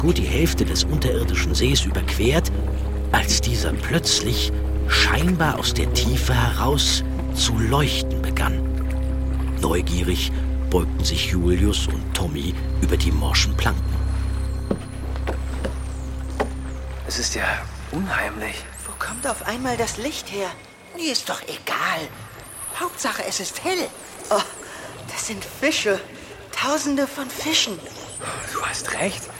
gut die Hälfte des unterirdischen Sees überquert, als dieser plötzlich scheinbar aus der Tiefe heraus zu leuchten begann. Neugierig beugten sich Julius und Tommy über die morschen Planken. Es ist ja unheimlich. Wo kommt auf einmal das Licht her? Mir ist doch egal. Hauptsache, es ist hell. Oh, das sind Fische. Tausende von Fischen. Du hast recht.